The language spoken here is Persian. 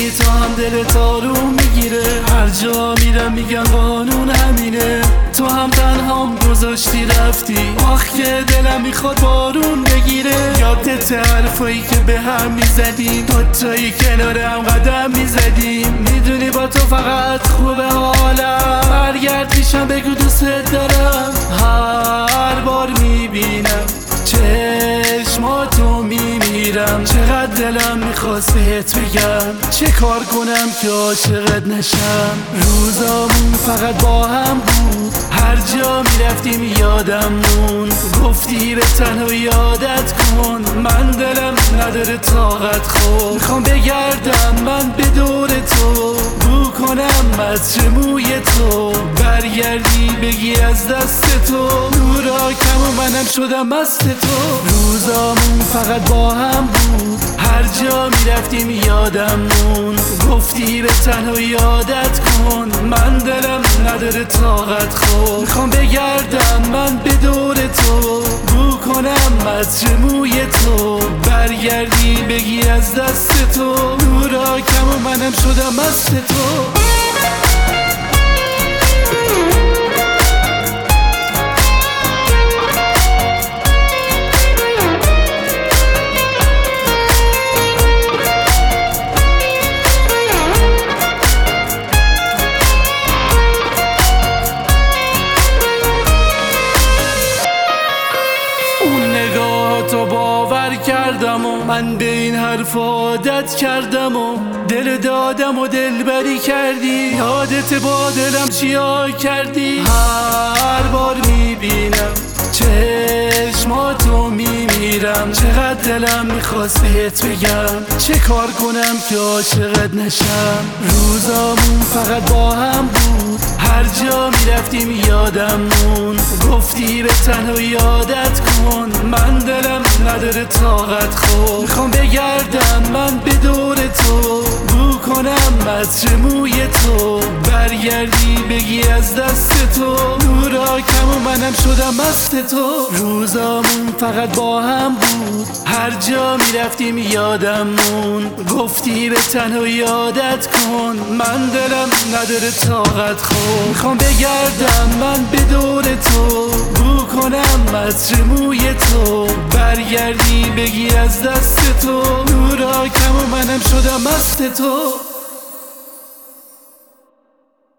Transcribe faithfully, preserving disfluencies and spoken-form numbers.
بگی تو هم دلت آروم میگیره. هر جا میرم میگن قانون همینه، تو هم تنهام گذاشتی رفتی. آخ که دلم میخواد بارون بگیره. یادت حرفایی که به هم میزدیم، دوتایی کنار هم قدم میزدیم. میدونی با تو فقط خوبه حالم، برگرد پیشم بگو دوست دارم. هر بار میبینم چشماتو میمیرم، چقدر دلم میخواست بهت بگم چه کار کنم که عاشقت نشم. روزامون فقط با هم بود، هر جا میرفتیم یادم مون. گفتی به تنها یادت کن، من دلم نداره طاقت خود. میخوام بگردم من به دور تو، بو کنم از موی تو، برگردی بگی از دست تو. نورا کم و منم شدم مست تو. روزامون فقط با هم بود، هر جا میرفتیم یادم مون. گفتی به تنها یادت کن، من دلم نداره طاقت خود. میخوام بگردم من به دور تو، بو کنم از موی تو، برگردی بگی از دست تو. نورا کم و منم شدم مست تو. تو باور کردم و من به این حرف عادت کردم و دل دادم و دل بری کردی. یادت با دلم چیا کردی. هر بار میبینم چشماتو میمیرم، چقدر دلم میخواست بهت بگم چه کار کنم که عاشقت نشم. روزامون فقط با هم بود، هر جا میرفتیم یادم مون. گفتی به تنها یادت کن، من دلم نداره طاقت خود. میخوام بگردم من به دور تو، بو کنم از موی تو، برگردی بگی از دست تو. نورا کم و منم شدم مست تو. روزامون فقط با هم بود، هر جا میرفتیم یادم مون. گفتی به تنها یادت کن، من دلم نداره طاقت خود. میخوام بگردم من به دور تو، بو کنم از موی تو، برگردی بگی از دست تو. نورا کم و منم شدم مست تو.